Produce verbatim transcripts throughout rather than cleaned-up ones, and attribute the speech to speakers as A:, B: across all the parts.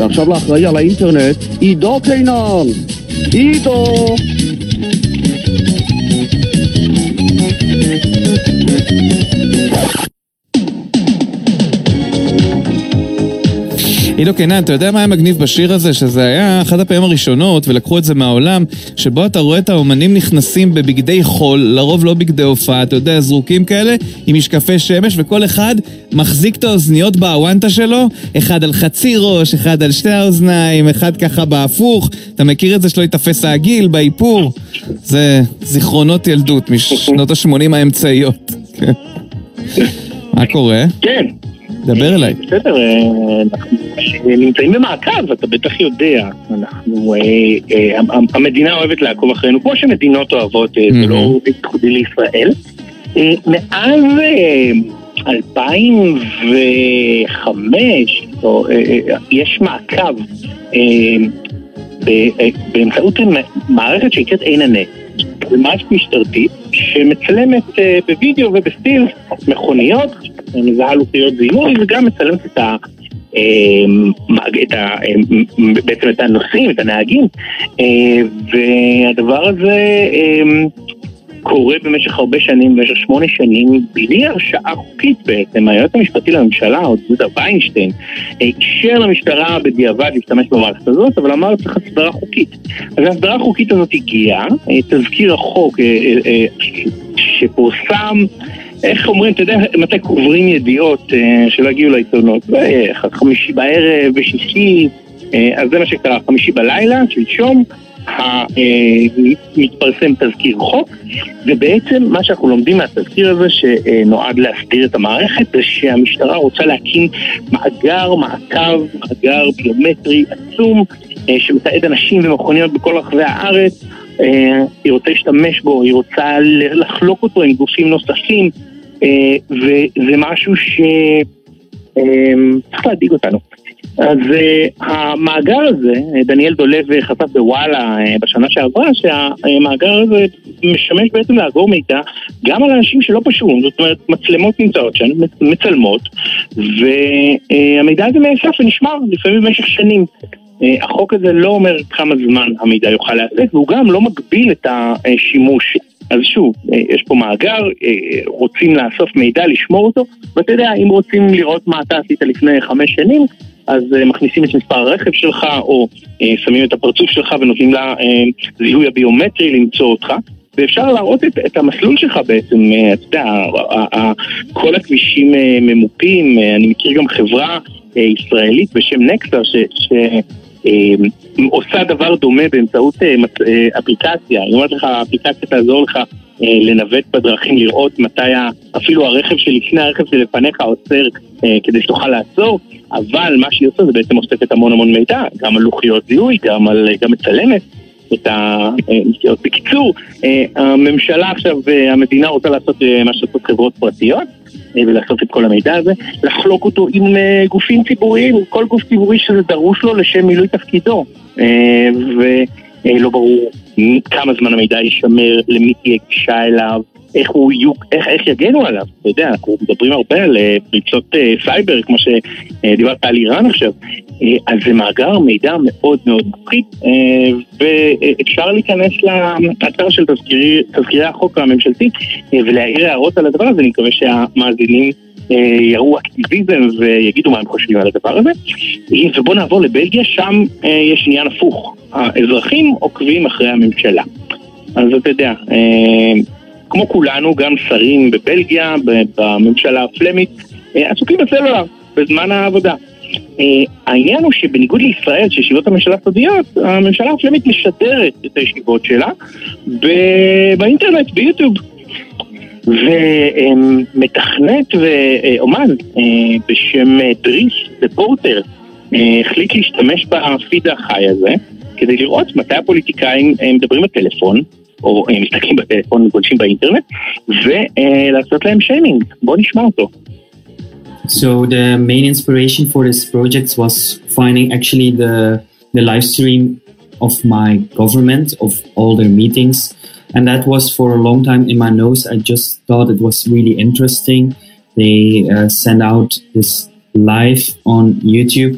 A: ועכשיו לאחראי על האינטרנט, עידו קינן. עידו!
B: עידו קינן, אתה יודע מה היה מגניב בשיר הזה? שזה היה אחת הפעמים הראשונות, ולקחו את זה מהעולם, שבו אתה רואה את האומנים נכנסים בבגדי חול, לרוב לא בגדי הופעה, אתה יודע, זרוקים כאלה, עם משקפי שמש, וכל אחד מחזיק את האוזניות באוונטה שלו, אחד על חצי ראש, אחד על שתי האוזניים, אחד ככה בהפוך, אתה מכיר את זה שלא יתפס העגיל, באיפור, זה זיכרונות ילדות, משנות ה-שמונים האמצעיות. מה קורה?
C: כן.
B: דבר אליי.
C: בסדר, אנחנו נמצאים במעקב, אתה בטח יודע. אנחנו, המדינה אוהבת לעקוב אחרינו, כמו שמדינות אוהבות, זה לא ייחודי לישראל. מאז אלפיים וחמש יש מעקב באמצעות מערכת שנקראת עין הנט. זה מערכת משטרתית שמצלמת בווידאו ובסטיל מכוניות, מזהה לוחיות זיהוי, וגם מצלמת את ה... את ה... בעצם את הנוסעים, את הנהגים, והדבר הזה קורה במשך הרבה שנים, במשך שמונה שנים, בלי הרשאה חוקית בעצם. היועץ המשפטי לממשלה, עוד יהודה ויינשטיין, אישר למשטרה בדיעבד להשתמש במערכת הזאת, אבל אמר צריך הסדרה חוקית. אז ההסדרה החוקית הזאת הגיעה, תזכיר החוק שפורסם, איך אומרים, אתה יודע, מתי קוברים ידיעות שלא הגיעו לעיתונות? חמישי בערב, בשישי, אז זה מה שקרה, חמישי בלילה, שלשום, מתפרסם תזכיר חוק, ובעצם מה שאנחנו לומדים מהתזכיר הזה שנועד להסדיר את המערכת, זה שהמשטרה רוצה להקים מאגר, מעקב, מאגר ביומטרי עצום, שמתעד אנשים ומכוניות בכל רחבי הארץ, היא רוצה להשתמש בו, היא רוצה לחלוק אותו עם גופים נוספים, וזה משהו שצריך להדאיג אותנו. אז uh, המאגר הזה, דניאל דולב חשף בוואלה uh, בשנה שעברה, שהמאגר הזה משמש בעצם לאגור מידע גם על אנשים שלא פשוט, זאת אומרת מצלמות נמצאות שם, מצלמות, והמידע הזה נאסף ונשמר לפעמים במשך שנים. Uh, החוק הזה לא אומר כמה זמן המידע יוכל להסף, והוא גם לא מגביל את השימוש. אז שוב, יש פה מאגר, רוצים לאסוף מידע, לשמור אותו, ואתה יודע, אם רוצים לראות מה אתה עשית לפני חמש שנים, אז מכניסים את מספר הרכב שלך, או שמים את הפרצוף שלך ונותנים לה זיהוי הביומטרי למצוא אותך, ואפשר להראות את, את המסלול שלך בעצם, אתה יודע, כל הכבישים ממופים, אני מכיר גם חברה ישראלית בשם נקסה, ש... ש עושה דבר דומה באמצעות אפליקציה. אני אומרת לך, האפליקציה תעזור לך לנווט בדרכים, לראות מתי אפילו הרכב שלפני הרכב שלפניך עוצר כדי שתוכל לעצור, אבל מה שהיא עושה זה בעצם אוספת המון המון מידע, גם על לוחיות זיהוי, גם על, גם מצלמת את הנסיעות. בקיצור, הממשלה עכשיו, המדינה רוצה לעשות מה שעושות חברות פרטיות, ולעשות את כל המידע הזה, לחלוק אותו עם גופים ציבוריים, כל גוף ציבורי שזה דרוש לו לשם מילוי תפקידו, ולא ברור כמה זמן המידע יישמר, למי תהיה גישה אליו, איך, הוא יוק, איך, איך יגנו עליו. אתה יודע, אנחנו מדברים הרבה על פריצות סייבר, כמו שדיברת על איראן עכשיו, אז זה מאגר מידע מאוד מאוד מפחיד, ואפשר להיכנס לאתר של תזכירי, תזכירי החוק הממשלתי, ולהעיר הערות על הדבר הזה. אני מקווה שהמאזינים יראו אקטיביזם ויגידו מה הם חושבים על הדבר הזה. ובוא נעבור לבלגיה, שם יש עניין הפוך. האזרחים עוקבים אחרי הממשלה. אז אתה יודע, כמו כולנו, גם שרים בבלגיה, בממשלה הפלמית, עסוקים בסלולר, בזמן העבודה. העניין הוא שבניגוד לישראל, שישיבות הממשלה סודיות, הממשלה הפלמית משדרת את הישיבות שלה באינטרנט, ביוטיוב. ומתכנת ואומן בשם דריס דפורטר החליט להשתמש בפיד החי הזה כדי לראות מתי הפוליטיקאים מדברים בטלפון או מסתכלים בטלפון וגולשים באינטרנט ולעשות להם שיימינג. בוא נשמע אותו.
D: So the main inspiration for this project was finding actually the the live stream of my government, of all their meetings. And that was for a long time in my nose. I just thought it was really interesting. They uh, send out this live on YouTube.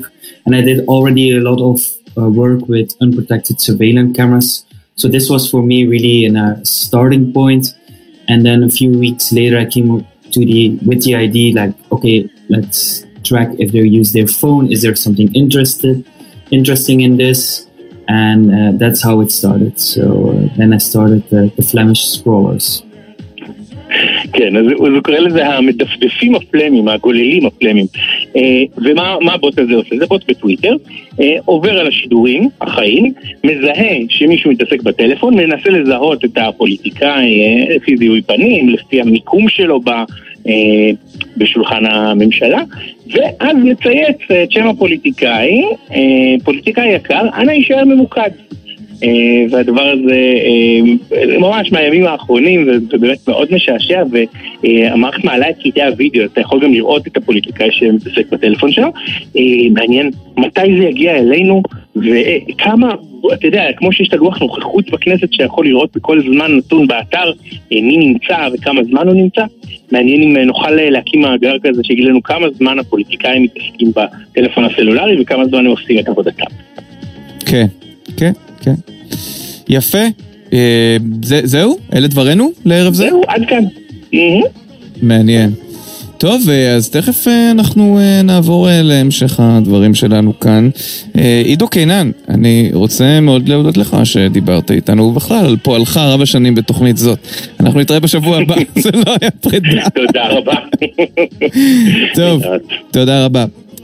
D: and I did already a lot of uh, work with unprotected surveillance cameras. So this was for me really a starting point. And then a few weeks later, I came to the with the idea like, okay, let's track if they use their phone. Is there something interested, interesting in this? And uh, that's how it started. So uh, then I started the, the Flemish Scrollers.
C: כן, אז הוא קורא לזה המדפדפים הפלמים, הגוללים הפלמים. ומה הבוט הזה עושה? זה בוט בטוויטר, עובר על השידורים החיים, מזהה שמישהו מתעסק בטלפון, מנסה לזהות את הפוליטיקאי לפי זיהוי פנים, לפי המיקום שלו בשולחן הממשלה, ואז לצייץ את שם הפוליטיקאי, פוליטיקאי יקר, אנא יישאר ממוקד. והדבר הזה ממש מהימים האחרונים, זה באמת מאוד משעשע, והמערכת מעלה את קטעי הוידאו, אתה יכול גם לראות את הפוליטיקאי שמתעסק בטלפון שלו. מעניין מתי זה יגיע אלינו, וכמה, אתה יודע, כמו שיש את הלוח נוכחות בכנסת שיכול לראות בכל זמן נתון באתר מי נמצא וכמה זמן הוא נמצא. מעניין אם נוכל להקים מאגר כזה שיגיד לנו כמה זמן הפוליטיקאים מתעסקים בטלפון הסלולרי וכמה זמן הם עושים את עבודתם.
B: כן, כן, כן. יפה. זה, זהו? אלה דברנו לערב זה?
C: זהו, עד כאן.
B: מעניין. טוב, אז תכף אנחנו נעבור להמשך הדברים שלנו כאן. עידו קינן, אני רוצה מאוד להודות לך שדיברת איתנו, ובכלל על פועלך רב השנים בתוכנית זאת. אנחנו נתראה בשבוע הבא, זה לא היה פרידה.
C: תודה רבה.
B: טוב, תודה רבה.